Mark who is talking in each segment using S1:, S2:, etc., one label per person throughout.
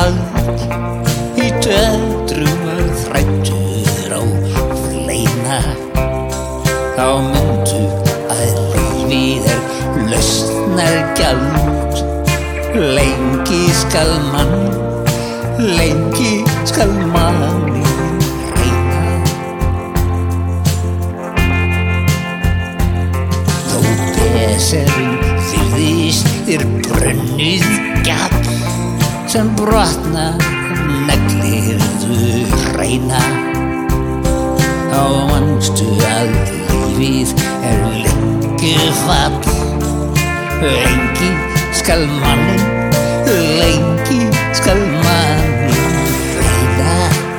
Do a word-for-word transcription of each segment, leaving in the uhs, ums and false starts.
S1: kall í döðrum að þrættur á fleina. Þá myndu að lífið er lausnargjald. Lengi skal mann, lengi skal manni reyna. Þó beserinn virðist þér brunnið gjall, sem brotna neglirðu hreina. Þá manstu að lífið er lengufall. Lengi skal manni, lengi skal manni reyna.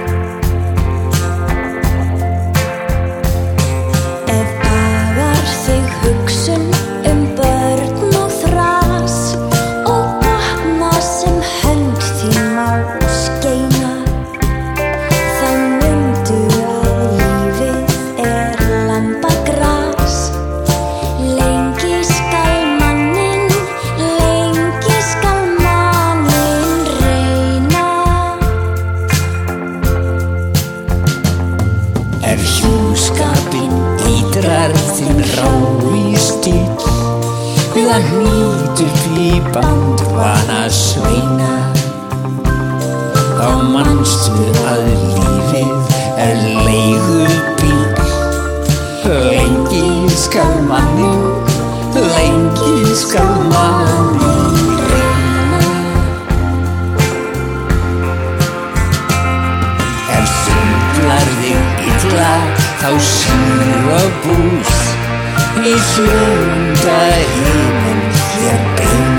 S2: Ef agar þig hugsun um börn og þras og botna sem hönd þín má skeina, þá mundu að lífið er lambagras. Lengi skal manninn, lengi skal manninn reyna.
S1: Er hjúskapinn ítrar þinn rái stíll, við að hnýta upp í bandvana sveina. Þá manstu að lífið er leigubíll. Lengi skal manninn, lengi skal manninn reyna. Ef sundlar þig illa, þá síra bús í hljónda heiminn þér beina.